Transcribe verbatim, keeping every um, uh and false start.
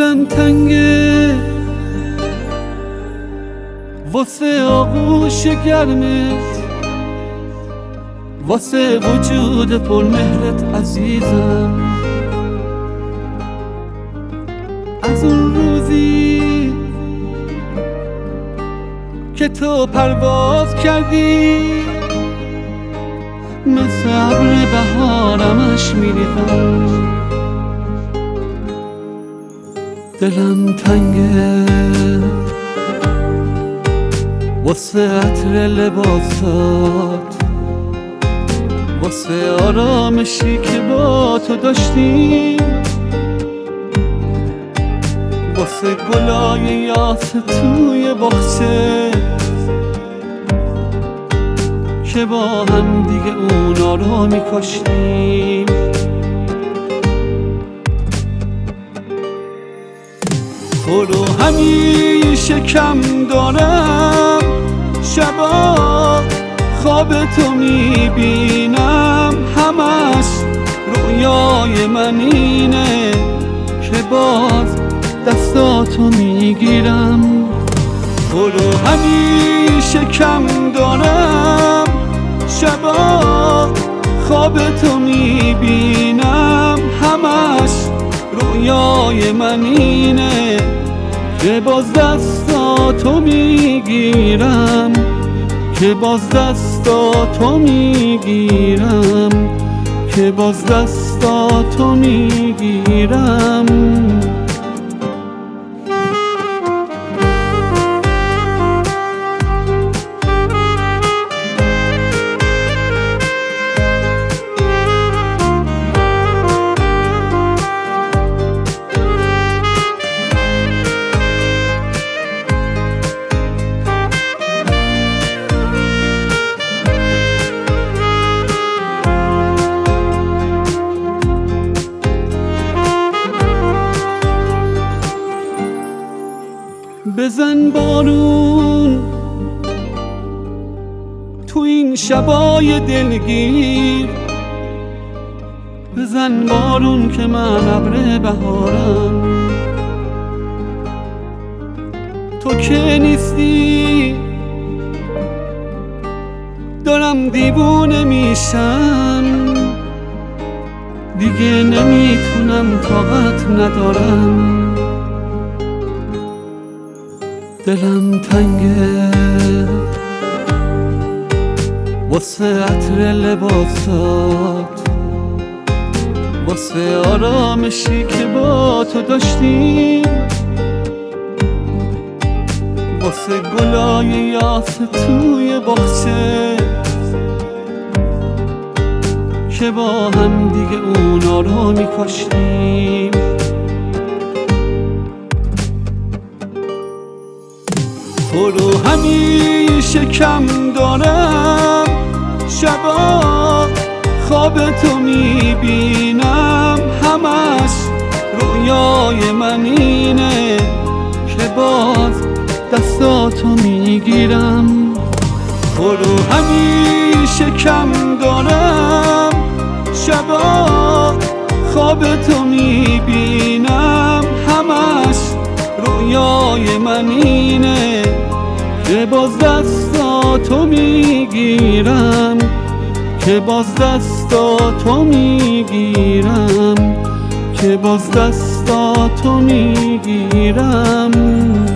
دلم تنگه واسه آغوش گرمت، واسه وجود پر مهرت عزیزم. از اون روزی که تو پرواز کردی مثل ابر بهارمش میریزم. دلم تنگه واسه عطر لباسات، واسه آرامشی که با تو داشتیم، واسه گلای یاس توی باغچه که با هم دیگه اونا رو میکاشتیم. تو رو همیشه کم دارم، شبا خواب تو میبینم، همش رویای من اینه که باز دستاتو میگیرم. تو رو همیشه کم دارم، شبا خواب تو میبینم، همش رویای من اینه که باز دستاتو میگیرم، که باز دستاتو میگیرم، که باز دستاتو میگیرم. بزن بارون تو این شبای دلگیر، بزن بارون که من ابر بهارم. تو که نیستی دارم دیوونه میشم، دیگه نمیتونم، طاقت ندارم. دلم تنگه واسه عطر لباسات، واسه آرامشی که با تو داشتیم، واسه گلای یاس توی باغچه که با هم دیگه اونا رو میکاشتیم. تو رو همیشه کم دارم، شبا خواب تو میبینم، همش رویای من اینه که باز دستاتو میگیرم. تو رو همیشه کم دارم، شبا خواب تو میبینم، همش رویای من اینه که باز دستاتو میگیرم، که باز دستاتو میگیرم، که باز دستاتو میگیرم.